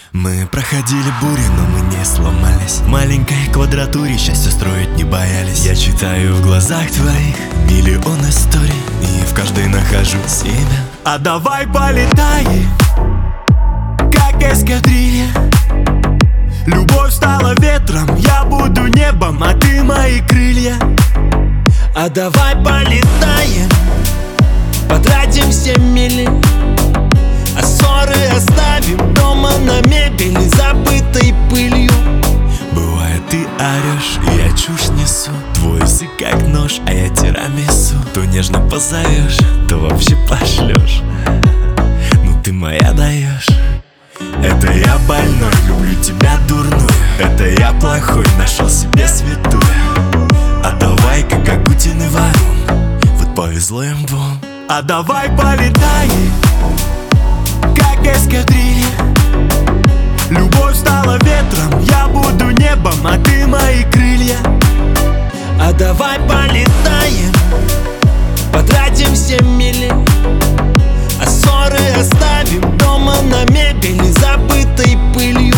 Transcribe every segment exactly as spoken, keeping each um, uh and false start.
Мы проходили бури, но мы не сломались. В маленькой квадратуре счастье строить не боялись. Я читаю в глазах твоих миллион историй, и в каждой нахожу себя. А давай полетай, как эскадрилья. Любовь стала ветром, я буду небом, а ты мои крылья. А давай полетаем, потратим все мили, а ссоры оставим дома на мебели, забытой пылью. Бывает, ты орешь, и я чушь несу. Твой язык как нож, а я тирамису. То нежно позовешь, то вообще пошлешь. Ну ты моя даешь. Это я больной, люблю тебя дурную. Это я плохой, нашел себе святую. А давай-ка как Агутин и Варум, вот повезло им двум. А давай полетай, как эскадрилья. Любовь стала ветром, я буду небом, а ты мои крылья. А давай полетаем, потратим все мили, а ссоры оставим дома на мебели, забытой пылью.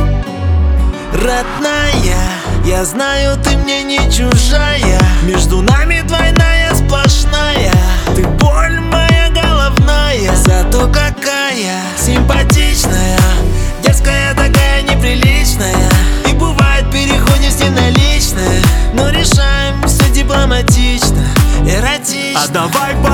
Родная, я знаю, ты мне не чужая. Между нами двойная сплошная. Ты боль моя головная, зато какая симпатичная. Дерзкая такая неприличная. И бывает переходим все на личное, но решаем все дипломатично, эротично. А давай